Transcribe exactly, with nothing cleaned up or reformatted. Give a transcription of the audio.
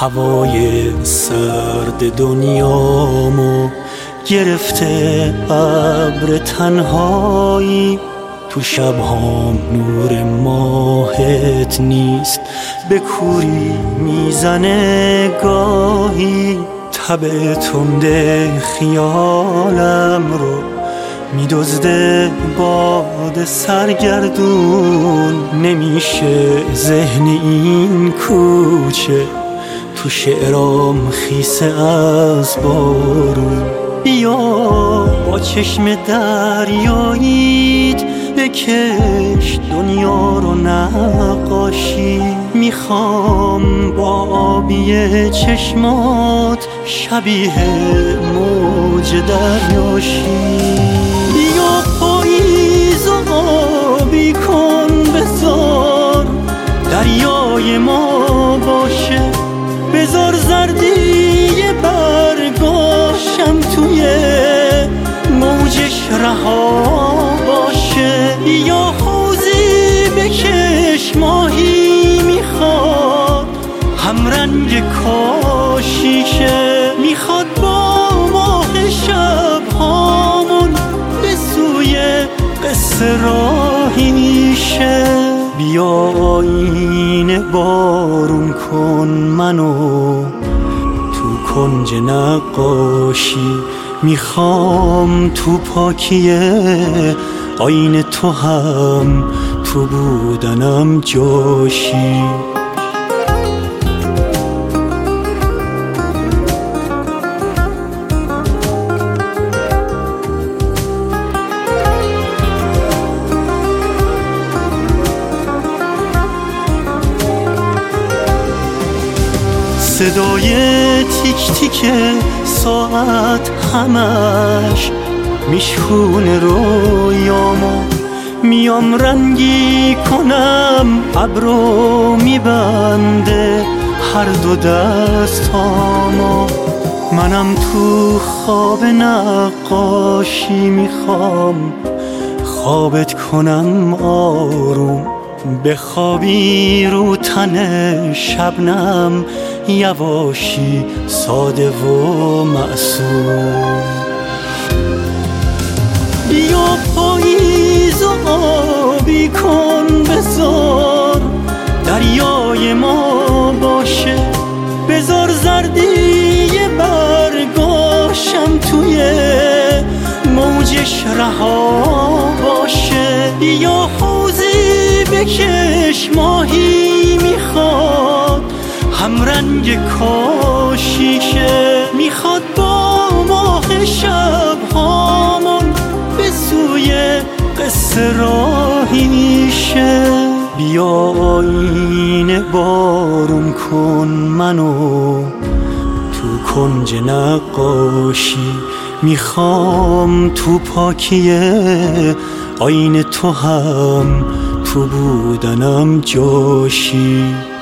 هوای سرد دنیامو گرفته ابر تنهایی، تو شبهام نور ماهت نیست، به کوری میزنه گاهی. تب تنده خیالم رو میدزده باد سرگردون، نمیشه ذهن این کوچه تو شعرام خیسه از بارون. بیا با چشم دریاییت بکش دنیا رو نقاشی، میخوام با آبی چشمات شبیه موج دریاشی. بیا پاییز و آبی کن، بذار دریای ما باشه، بذار زردی برگاشم توی موجش رها باشه. یا حوضی بکش ماهی میخواد همرنگ کاشیشه، میخواد با ماه شبهامون به سوی قصه راهیشه. بیا آینه بارون کن منو تو کنج نقاشی، میخوام تو پاکیه آینه تو هم تو بودنم جاشی. صدای تیک تیک ساعت همش میشکونه رویامو، میام رنگی کنم ابرو میبنده هر دو دستامو. منم تو خواب نقاشی میخوام خوابت کنم آروم، بخوابی رو تن شبنم یواشی ساده و معصوم. بیا پاییز و آبی کن، بذار دریای ما باشه، بذار زردی برگاشم توی موجش رها باشه. بیا حوضی بکش ماهی میخواد همرنگ کاشیشه، میخواد با ماه شبهامون به سوی قصه راهیشه. بیا آینه بارون کن منو تو کنج نقاشی، میخوام تو پاکیه آینه تو هم تو بودنم جاشی.